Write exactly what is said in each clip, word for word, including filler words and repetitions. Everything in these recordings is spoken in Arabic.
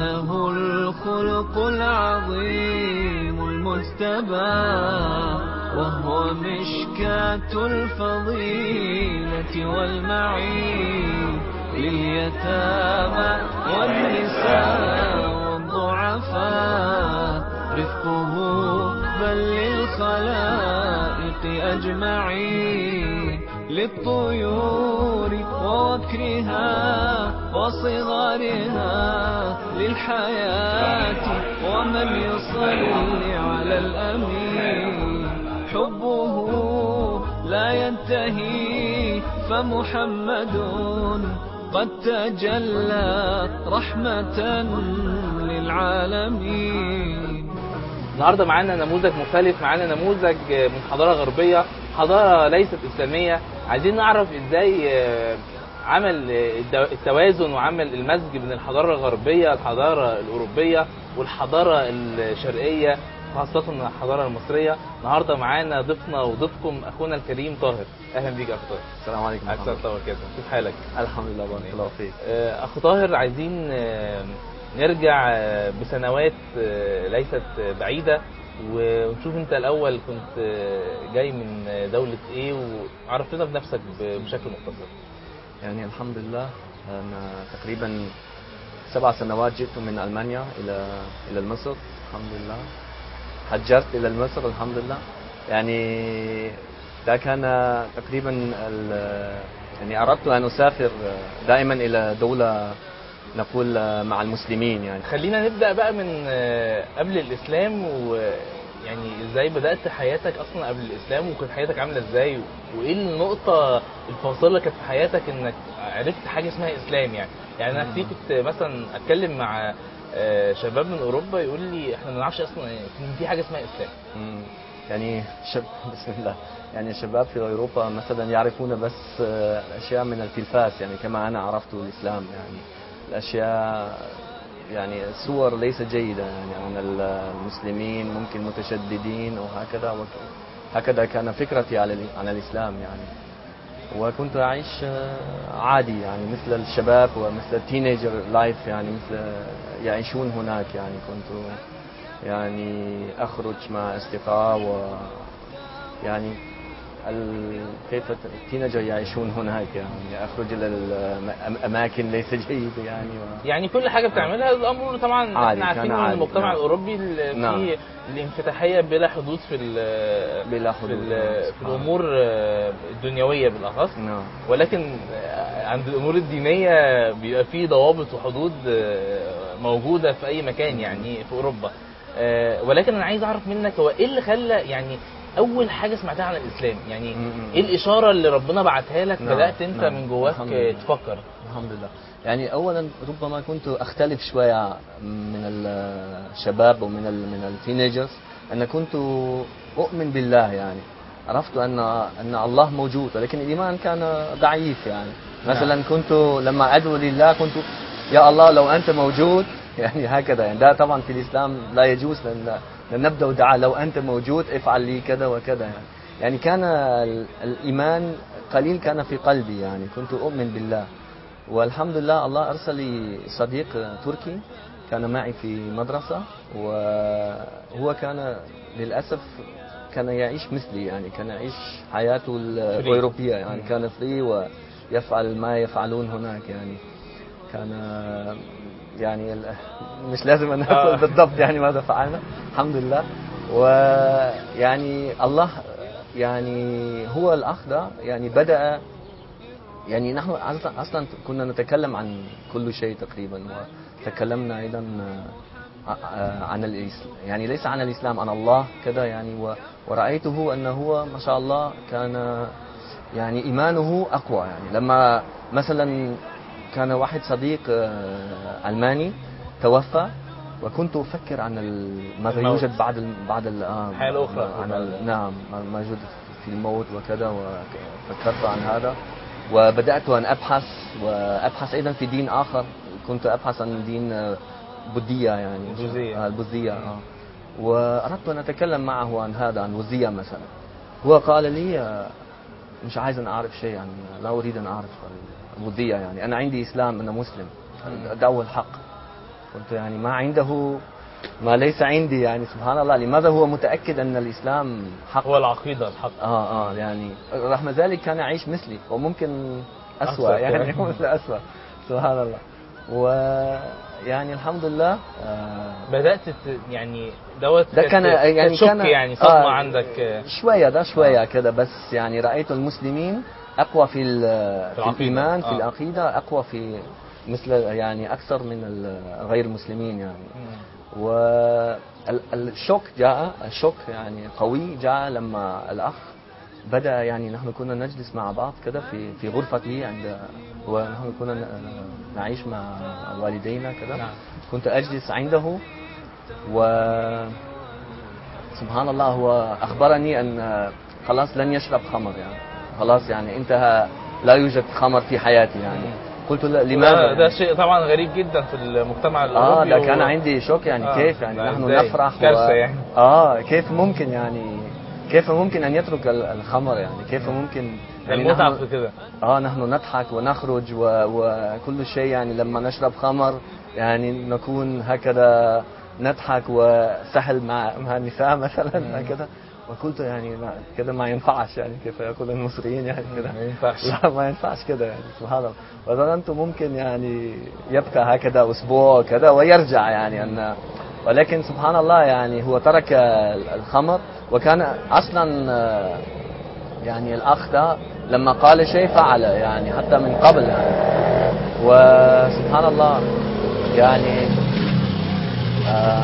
إنه الخلق العظيم المجتبى، وهو مشكاة الفضيلة والمعين لليتامى والنساء والضعفاء، رفقه بل للخلائق أجمعين، للطيور ووكرها وصغارها، للحياة ومن يصلي على الأمين. حبه لا ينتهي فمحمد قد تجلى رحمة للعالمين. النهارده معانا نموذج مختلف، معانا نموذج من حضارة غربية، حضارة ليست إسلامية. عايزين نعرف ازاي عمل التوازن وعمل المزج بين الحضارة الغربية، الحضارة الأوروبية والحضارة الشرقية، خاصة الحضارة المصرية. النهارده معانا ضيفنا وضيفكم أخونا الكريم طاهر. أهلا بيك يا أخو طاهر. السلام عليكم. أهلا وسهلا. كيف حالك؟ الحمد لله، بارك الله فيك. أخو طاهر، عايزين نرجع بسنوات ليست بعيدة ونشوف انت الاول كنت جاي من دولة ايه، وعرف لنا بنفسك بشكل مختصر. يعني الحمد لله انا تقريبا سبع سنوات جئت من المانيا الى الى مصر. الحمد لله هجرت الى مصر الحمد لله. يعني ده كان تقريبا يعني اردت ان اسافر دائما الى دولة نقول مع المسلمين. يعني خلينا نبدأ بقى من قبل الإسلام، ويعني ازاي بدأت حياتك أصلا قبل الإسلام، وكانت حياتك عاملة ازاي، وإيه النقطة الفاصلة اللي كانت في حياتك إنك عرفت حاجة اسمها إسلام. يعني يعني أنا كتير كنت مثلا أتكلم مع شباب من أوروبا يقول لي إحنا ما نعرفش أصلا إن في حاجة اسمها إسلام. يعني شب... بسم الله. يعني الشباب في أوروبا مثلا يعرفون بس أشياء من التلفاز، يعني كما أنا عرفت الإسلام. يعني الأشياء يعني الصور ليست جيدة يعني عن المسلمين، ممكن متشددين وهكذا هكذا كان فكرتي عن الإسلام. يعني وكنت أعيش عادي يعني مثل الشباب ومثل التينيجر لايف، يعني مثل يعيشون هناك. يعني كنت يعني أخرج مع أصدقاء و يعني كيف التينيجر يعيشون هناك. يعني أخرج إلى الأماكن ليس جيدة يعني و... يعني كل حاجة بتعملها الأمر طبعا احنا عارفين ان المجتمع نعم. الأوروبي نعم. فيه الانفتاحية بلا حدود في بلا حدود في, نعم. في الأمور الدنيوية بالأخص نعم. ولكن عند الأمور الدينية بيبقى فيه ضوابط وحدود موجودة في أي مكان يعني في أوروبا. ولكن أنا عايز أعرف منك هو إيه اللي خلى يعني أول حاجة سمعتها عن الإسلام، يعني إيه الإشارة اللي ربنا بعتها لك؟ نعم. بدأت أنت نعم. من جواك تفكر. الحمد لله. يعني أولا ربما كنت أختلف شوية من الشباب ومن من التينيجرز، أن كنت أؤمن بالله. يعني عرفت أن أن الله موجود، ولكن الإيمان كان ضعيف. يعني مثلا نعم. كنت لما أدعو لله كنت يا الله لو أنت موجود، يعني هكذا. يعني ده طبعا في الإسلام لا يجوز، لأن نبدأ دعاء لو أنت موجود افعل لي كذا وكذا. يعني يعني كان الإيمان قليل كان في قلبي، يعني كنت أؤمن بالله. والحمد لله الله أرسل لي صديق تركي كان معي في مدرسة، وهو كان للأسف كان يعيش مثلي، يعني كان يعيش حياته الأوروبية. يعني كان فري ويفعل ما يفعلون هناك. يعني كان يعني مش لازم أن أقول بالضبط يعني ماذا فعلنا. الحمد لله. ويعني الله يعني هو الأخ ده يعني بدأ يعني نحن أصلا كنا نتكلم عن كل شيء تقريبا، وتكلمنا أيضا عن الإسلام، يعني ليس عن الإسلام، عن الله كذا. يعني ورأيته أنه هو ما شاء الله كان يعني إيمانه أقوى. يعني لما مثلا كان واحد صديق ألماني توفى، وكنت أفكر عن ماذا يوجد بعد بعد الحياة الأخرى. عن نعم ما يوجد في الموت وكذا، وفكرت عن هذا وبدأت أن أبحث وأبحث أيضا في دين آخر. كنت أبحث عن دين بوذية، يعني البوذية. البوذية آه. وأردت أن أتكلم معه عن هذا، عن بوذية مثلا. هو قال لي مش عايز أن أعرف شيء، يعني لا أريد أن أعرف البوذية، يعني أنا عندي إسلام، أنا مسلم، الدعوة الحق. كنت يعني ما عنده ما ليس عندي يعني سبحان الله. لماذا هو متأكد أن الإسلام حق؟ هو العقيدة الحق. آه آه يعني رغم ذلك كان يعيش مثلي وممكن أسوأ يعني مثل أسوأ سبحان الله. ويعني الحمد لله آه بدأت يعني دوت ده كان يعني شك كان يعني صدمة آه عندك شوية ده شوية آه. كده بس يعني رأيت المسلمين أقوى في, في الإيمان في آه. العقيدة أقوى في مثل يعني أكثر من غير المسلمين يعني. والشوك جاء الشوك يعني قوي جاء لما الأخ بدأ يعني نحن كنا نجلس مع بعض كده في في غرفته عند ونحن كنا نعيش مع والدينا كده. نعم. كنت أجلس عنده و سبحان الله هو أخبرني أن خلاص لن يشرب خمر يعني خلاص يعني انتهى لا يوجد خمر في حياتي يعني. قلت له لماذا؟ ده, يعني؟ ده شيء طبعا غريب جدا في المجتمع الأوروبي. اه ده كان و... عندي شوك يعني آه كيف يعني نحن ازاي؟ نفرح كارثة و... يعني. اه كيف ممكن يعني كيف ممكن أن يترك الخمر يعني كيف ممكن يعني المتعة في كده. اه نحن نضحك ونخرج و... وكل شيء يعني لما نشرب خمر يعني نكون هكذا نضحك وسهل مع مع النساء مثلا هكذا. وقلت يعني لا كده ما ينفعش يعني كيف يقول المصريين يعني كده ما ينفعش. لا ما ينفعش كده يعني سبحان الله. وظننت ممكن يعني يبقى هكذا أسبوع كذا ويرجع يعني أن ولكن سبحان الله يعني هو ترك الخمر. وكان أصلا يعني الأخ ده لما قال شيء فعل يعني حتى من قبل يعني. وسبحان الله يعني آه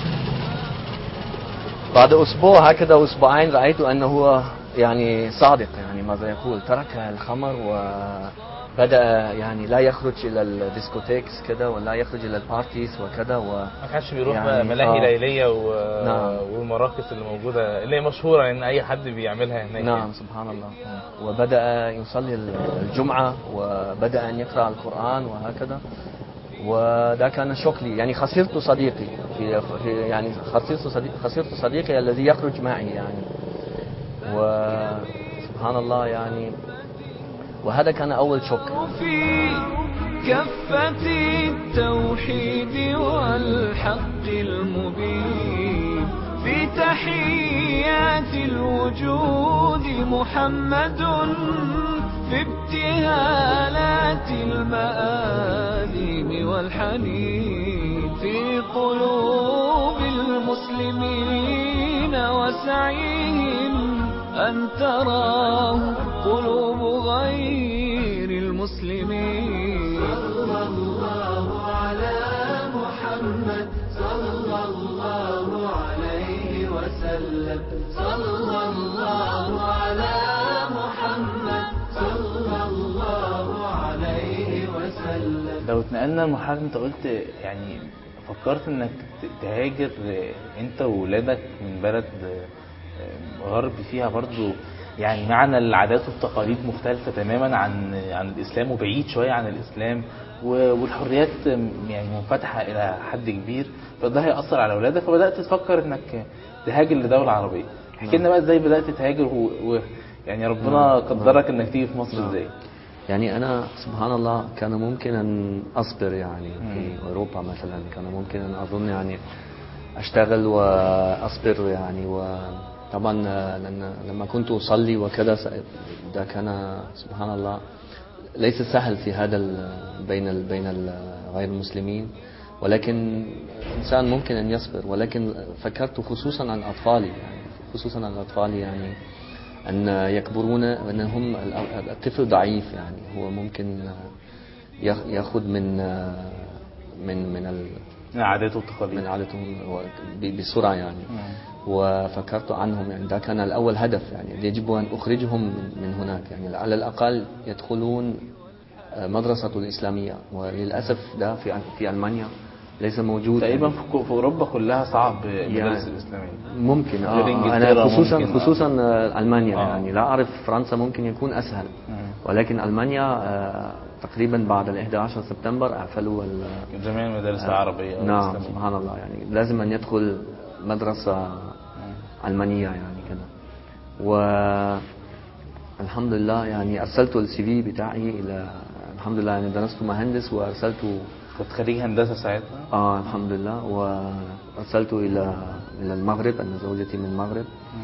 بعد أسبوع هكذا أسبوعين رأيت أنه هو يعني صادق يعني ماذا يقول ترك الخمر وبدأ يعني لا يخرج إلى الديسكوتيكس كده ولا يخرج إلى البارتيز وكذا ما كانش بيروح يعني ملاهي آه ليلية و... نعم. والمراكز اللي موجودة اللي هي مشهورة إن أي حد بيعملها هناك. نعم يعني. سبحان الله. وبدأ يصلي الجمعة وبدأ أن يقرأ القرآن وهكذا. وده كان شوك لي يعني خسرت صديقي في, في يعني خسرت صديقي خسرت صديقي الذي يخرج معي يعني. وسبحان الله يعني وهذا كان أول شوك. في كفة التوحيد والحق المبين في تحيات الوجود محمد في ابتهالات المآذين والحنين في قلوب المسلمين وسعيهم أن تراه قلوب غير المسلمين. صلى الله على محمد صلى الله عليه وسلم صلى الله على محمد صلى الله عليه وسلم. لو اتنقلنا لمرحلة انت قلت يعني فكرت انك تهاجر انت وولادك من بلد غرب فيها برضو يعني معنى العادات والتقاليد مختلفة تماما عن عن الإسلام وبعيد شوية عن الإسلام والحريات يعني منفتحة إلى حد كبير فده هيأثر على أولادك فبدأت تفكر إنك تهاجر لدولة عربية. احكي لنا بقى إزاي بدأت تهاجر ويعني ربنا قدرك إنك تيجي في مصر إزاي؟ يعني أنا سبحان الله كان ممكن أن أصبر يعني في أوروبا مثلا كان ممكن أن أظن يعني أشتغل وأصبر يعني وطبعا لما كنت أصلي وكذا ده كان سبحان الله ليس سهل في هذا بين بين غير المسلمين ولكن إنسان ممكن أن يصبر. ولكن فكرت خصوصا عن أطفالي يعني خصوصا عن أطفالي يعني أن يكبرون أنهم الطفل ضعيف يعني هو ممكن يأخذ من من من العادات والتقاليد من عاداتهم بسرعة يعني. وفكرت عنهم يعني ده كان الأول هدف يعني يجب أن أخرجهم من هناك يعني على الأقل يدخلون مدرسة الإسلامية. وللأسف ده في في ألمانيا ليس موجود تقريبا يعني في أوروبا كلها صعب المدارس يعني الإسلامية ممكن آه أنا خصوصا ممكن خصوصا آه ألمانيا آه. يعني لا أعرف فرنسا ممكن يكون أسهل مم. ولكن ألمانيا آه تقريبا بعد الإحدى عشر سبتمبر أعفلوا جميع المدارس آه العربية نعم سبحان الله يعني لازم أن يدخل مدرسة مم. ألمانية يعني كده. والحمد لله يعني أرسلت السي في بتاعي إلى الحمد لله يعني درست مهندس وأرسلته كنت خريج هندسة ساعتها؟ اه الحمد لله. وارسلت الى الى المغرب، انا زوجتي من المغرب،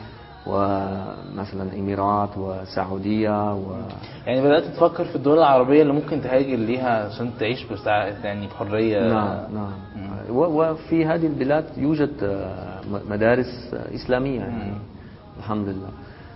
ومثلا الامارات وسعوديه و... يعني بدأت تفكر في الدول العربية اللي ممكن تهاجر ليها عشان تعيش بسع... يعني بحرية. نعم نعم. وفي هذه البلاد يوجد مدارس إسلامية يعني. الحمد لله.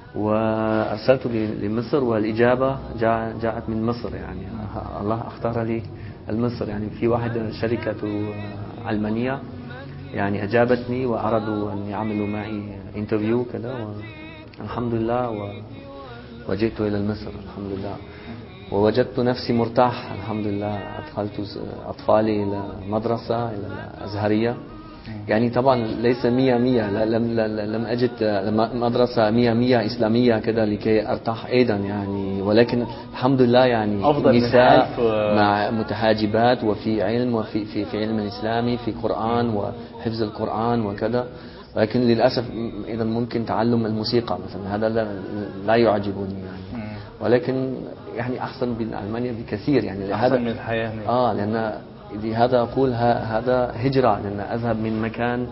وأرسلت لمصر والإجابة جاء جاءت من مصر يعني. الله اختار لي المصر يعني. في واحدة شركة علمانية يعني أجابتني وأرادوا أن يعملوا معي انترفيو كذا، والحمد لله و... وجئت إلى مصر الحمد لله. ووجدت نفسي مرتاح الحمد لله. أدخلت أطفالي إلى مدرسة إلى الأزهرية يعني. طبعا ليس مية مية، لم, لم أجد مدرسة مية مية إسلامية كده لكي أرتاح أيضا يعني. ولكن الحمد لله يعني نساء مع متحاجبات وفي علم وفي في, في علم الإسلامي، في قرآن وحفظ القرآن وكذا. ولكن للأسف إذا ممكن تعلم الموسيقى مثلا هذا لا, لا يعجبني يعني. ولكن يعني أحسن من ألمانيا بكثير يعني. أحسن من الحياة هنا. آه لأن لهذا أقول هذا هجرة، لأن أذهب من مكان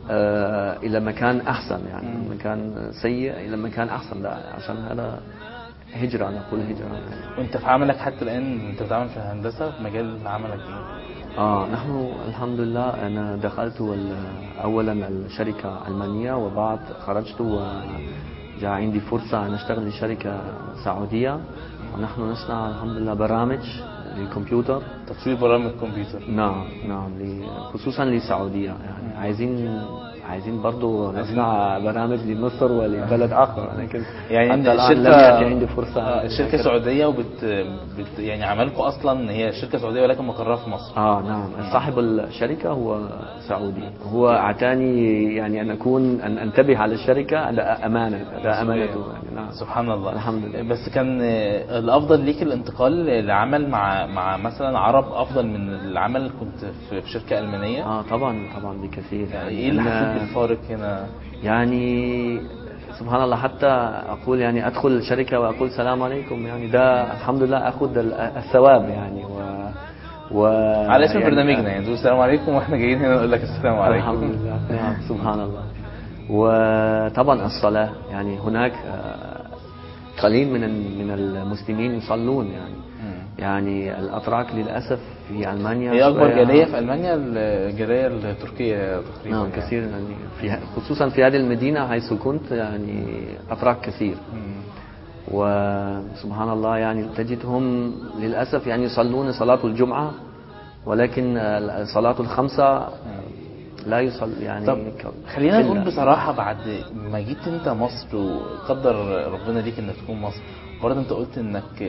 آه إلى مكان أحسن يعني. من مكان سيء إلى مكان أحسن، لا عشان هذا هجرة، نقول هجرة يعني. وأنت في عملك حتى الآن أنت بتعمل في الهندسة، في مجال عملك إيه؟ آه نحن الحمد لله أنا دخلت أولا الشركة ألمانية، وبعد خرجت وجاء عندي فرصة أن أشتغل لشركة سعودية، ونحن نصنع الحمد لله برامج للكمبيوتر، تطوير برامج الكمبيوتر. نعم نعم، خصوصا للسعودية يعني. عايزين عايزين برضو نصنع برامج لمصر ولبلد آخر، لكن يعني حتى الآن لم يأتي عندي فرصة. آه الشركة سعودية وبت بت يعني عملكم أصلا هي شركة سعودية ولكن مقرها في مصر. آه نعم. صاحب الشركة هو سعودي، هو أعطاني يعني أن أكون أن أنتبه على الشركة، هذا أمانة، هذا أمانته يعني. نعم. سبحان الله. الحمد لله. بس كان الأفضل ليك الانتقال لعمل مع مع مثلا عرب أفضل من العمل اللي كنت في شركة ألمانية؟ آه طبعا طبعا بكثير يعني. إيه اللي حسيت بالفارق هنا؟ يعني سبحان الله، حتى أقول يعني أدخل الشركة وأقول السلام عليكم يعني، ده الحمد لله أخذ الثواب يعني. و و على اسم يعني برنامجنا يعني تقول السلام عليكم واحنا جايين هنا نقول لك السلام عليكم. الحمد لله. نعم سبحان الله. وطبعا الصلاة يعني هناك قليل من من المسلمين يصلون يعني. يعني الأتراك للأسف في ألمانيا هي أكبر جالية في ألمانيا الجالية التركية تقريبا. نعم كثير يعني. في خصوصا في هذه المدينة حيث كنت يعني أتراك كثير. وسبحان الله يعني تجدهم للأسف يعني يصلون صلاة الجمعة، ولكن صلاة الخمسة لا يصل يعني. طب خلينا نقول بصراحة، بعد ما جيت انت مصر وقدر ربنا ليك انك تكون مصر، برضه انت قلت انك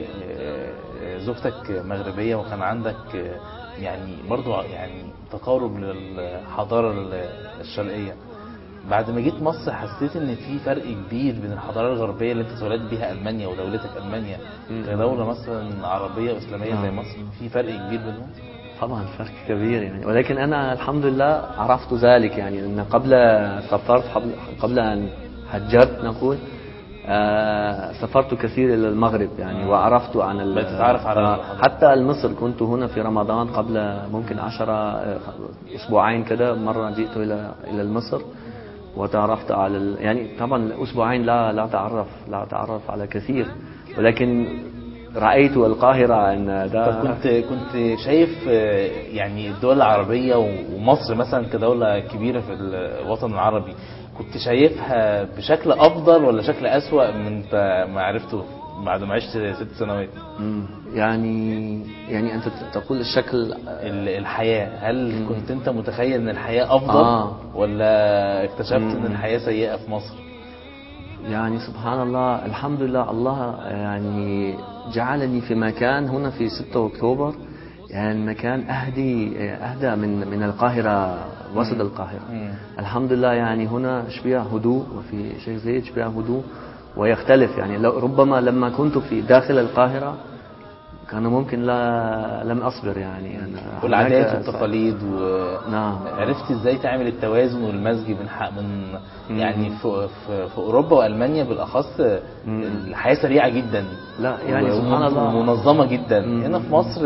زوجتك مغربية وكان عندك يعني برضه يعني تقارب للحضارة الشرقية. بعد ما جيت مصر حسيت ان في فرق كبير بين الحضارة الغربية اللي انت اتولدت بيها ألمانيا ودولتك ألمانيا كدولة مثلا عربية وإسلامية زي مصر، في فرق كبير بينهم؟ طبعا فرق كبير يعني. ولكن أنا الحمد لله عرفت ذلك يعني. أن قبل سافرت قبل أن هجرت نقول آه سافرت كثير إلى المغرب يعني. آه. وعرفت عن بتتعرف على آه حتى مصر. كنت هنا في رمضان قبل ممكن عشرة أسبوعين كده، مرة جئت إلى إلى مصر وتعرفت على يعني. طبعا أسبوعين لا لا تعرف لا تعرف على كثير، ولكن رأيت القاهرة أن ده. كنت كنت شايف يعني الدول العربية ومصر مثلا كدولة كبيرة في الوطن العربي، كنت شايفها بشكل أفضل ولا شكل أسوأ من ما عرفته بعد ما عشت ست سنوات؟ يعني يعني أنت تقول الشكل الحياة، هل مم. كنت أنت متخيل أن الحياة أفضل آه. ولا اكتشفت مم. أن الحياة سيئة في مصر؟ يعني سبحان الله الحمد لله. الله يعني جعلني في مكان هنا في ستة أكتوبر يعني مكان أهدي أهدى من من القاهرة، وسط القاهرة. مم. الحمد لله يعني هنا شبيه هدوء، وفي شيء زي شبيه هدوء ويختلف يعني. لو ربما لما كنت في داخل القاهرة كان ممكن لا لم أصبر يعني. أنا والعادات والتقاليد و... نعم. عرفت إزاي تعمل التوازن والمزج من حق من يعني في, في, في أوروبا وألمانيا بالأخص الحياة سريعة جدا، لا يعني سبحان الله منظمة جدا. مم. هنا في مصر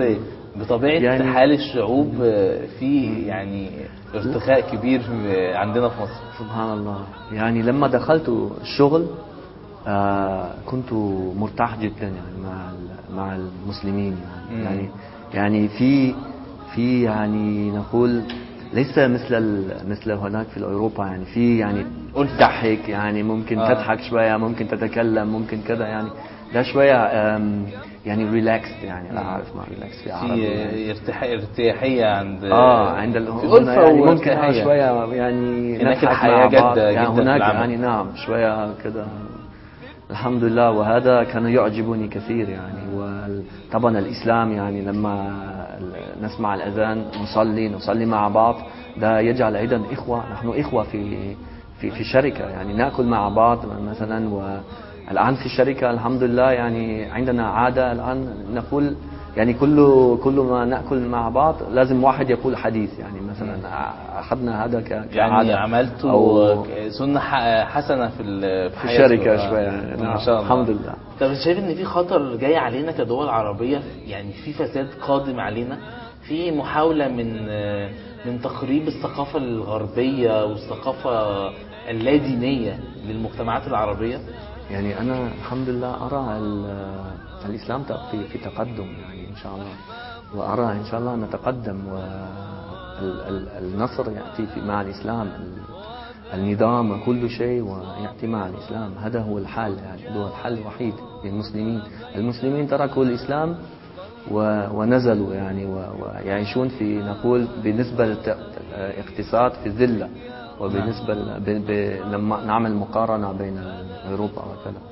بطبيعة يعني حال الشعوب في يعني ارتخاء كبير عندنا في مصر. سبحان الله. يعني لما دخلت الشغل آه كنت مرتاح جدا يعني مع مع المسلمين يعني يعني, يعني في في يعني نقول ليس مثل مثل هناك في اوروبا يعني في يعني ضحك يعني ممكن آه. تضحك شويه ممكن تتكلم ممكن كذا يعني ده شويه يعني ريلاكس يعني لا عارف ما ريلاكس في عربي يعني ارتياحيه عند اه عند هنا يعني ممكن آه شويه يعني هناك الحياه جد يعني جدا هناك يعني نعم شويه كذا الحمد لله. وهذا كان يعجبني كثير يعني. وطبعا الإسلام يعني لما نسمع الأذان نصلي نصلي مع بعض ده يجعل أيضا إخوة نحن إخوة في في في شركة يعني نأكل مع بعض مثلا. والآن في الشركة الحمد لله يعني عندنا عادة الآن نقول يعني كل كل ما نأكل مع بعض لازم واحد يقول حديث يعني مثلا أخذنا هذا كعادة يعني عملتوا سنة حسنة في في الشركة شوية ما شاء الله الحمد لله. طب شايف ان في خطر جاي علينا كدول عربية يعني في فساد قادم علينا في محاولة من من تخريب الثقافة الغربية والثقافة اللادينية للمجتمعات العربية؟ يعني أنا الحمد لله أرى الإسلام في في تقدم يعني إن شاء الله. وأرى إن شاء الله نتقدم والنصر يأتي في مع الإسلام النظام وكل شيء ويأتي مع الإسلام. هذا هو الحل يعني هو الحل الوحيد للمسلمين. المسلمين تركوا الإسلام ونزلوا يعني ويعيشون في نقول بالنسبة للاقتصاد في الذلة. وبالنسبة لما نعمل مقارنة بين أوروبا وكذا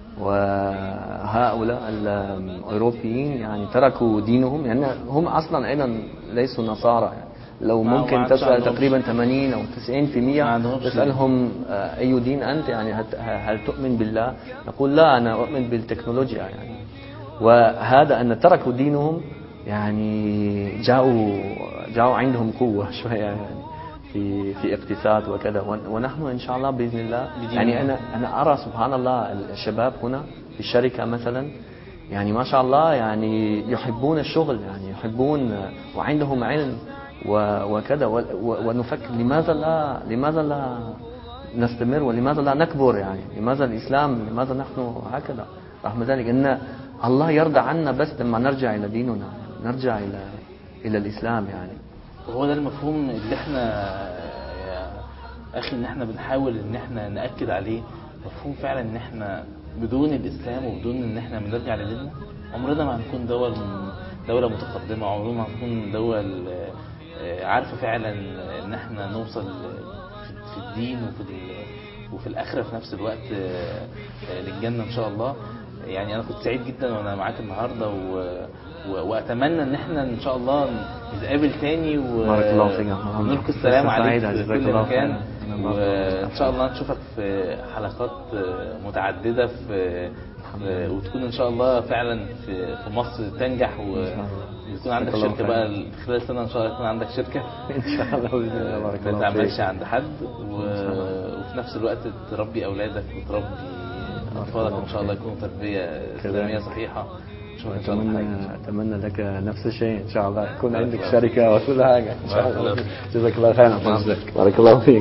وهؤلاء الأوروبيين يعني تركوا دينهم يعني هم أصلا أيضا ليسوا نصارى يعني. لو ممكن تسأل تقريبا ثمانين أو تسعين في المئة تسألهم أي دين أنت يعني هل تؤمن بالله نقول لا أنا أؤمن بالتكنولوجيا يعني. وهذا أن تركوا دينهم يعني جاءوا جاءوا عندهم قوة شوية يعني في في اقتصاد وكذا. ونحن إن شاء الله بإذن الله يعني أنا أنا أرى سبحان الله الشباب هنا في الشركة مثلا يعني ما شاء الله يعني يحبون الشغل يعني يحبون وعندهم علم وكذا ونفكر لماذا لا لماذا لا نستمر ولماذا لا نكبر يعني لماذا الإسلام لماذا نحن هكذا. رغم ذلك أن الله يرضى عنا بس لما نرجع إلى ديننا نرجع إلى إلى الإسلام يعني. وهو ده المفهوم اللي احنا يا أخي ان احنا بنحاول ان احنا نأكد عليه. مفهوم فعلا ان احنا بدون الإسلام وبدون ان احنا بنرجع لديننا عمرنا ما هنكون دول دولة متقدمة عمرنا ما هنكون دول عارفة فعلا ان احنا نوصل في الدين وفي وفي الآخرة في نفس الوقت للجنة ان شاء الله. يعني انا كنت سعيد جدا وانا معاك النهاردة و... واتمنى ان احنا ان شاء الله نتقابل تاني ونلقي السلام عليك في كل مكان. وان شاء الله نشوفك في حلقات متعددة في وتكون ان شاء الله فعلا في في مصر تنجح ويكون عندك شركة بقى خلال سنة ان شاء الله يكون عندك شركة ان شاء الله باذن الله. بارك الله فيك. ما تعملش عند حد وفي نفس الوقت تربي اولادك وتربي اطفالك ان شاء الله يكونوا تربية اسلامية صحيحة. أتمنى أتمنى لك نفس الشيء إن شاء الله يكون عندك شركة وكل حاجة إن شاء الله. جزاك الله خيرا. بارك الله فيك.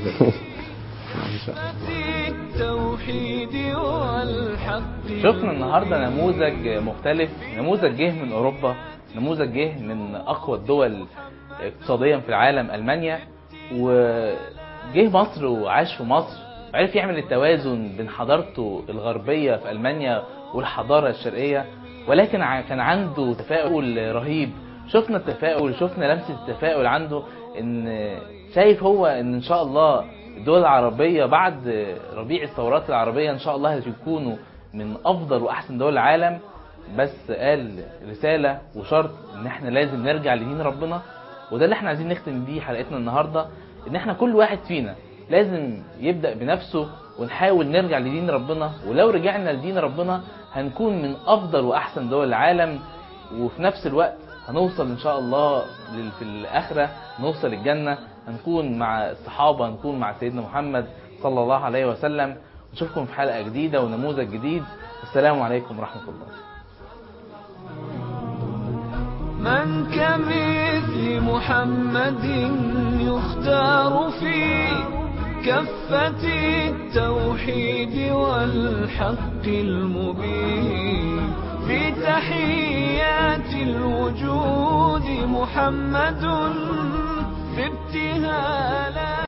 شفنا النهاردة نموذج مختلف نموذج جه من أوروبا نموذج جه من أقوى الدول اقتصاديا في العالم ألمانيا وجه مصر وعاش في مصر وعرف يعمل التوازن بين حضارته الغربية في ألمانيا والحضارة الشرقية. ولكن كان عنده تفاؤل رهيب. شفنا التفاؤل شفنا لمسة التفاؤل عنده ان شايف هو ان ان شاء الله الدول العربية بعد ربيع الثورات العربية ان شاء الله هيكونوا من افضل واحسن دول العالم. بس قال رسالة وشرط ان احنا لازم نرجع لدين ربنا. وده اللي احنا عايزين نختم بيه حلقتنا النهاردة ان احنا كل واحد فينا لازم يبدأ بنفسه ونحاول نرجع لدين ربنا. ولو رجعنا لدين ربنا هنكون من أفضل وأحسن دول العالم وفي نفس الوقت هنوصل إن شاء الله في الآخرة نوصل الجنة هنكون مع الصحابة هنكون مع سيدنا محمد صلى الله عليه وسلم. نشوفكم في حلقة جديدة ونموذج جديد. السلام عليكم ورحمة الله. من كمثل محمد يختار في كفة التوحيد والحق المبين. في تحيات الوجود محمد في ابتهالات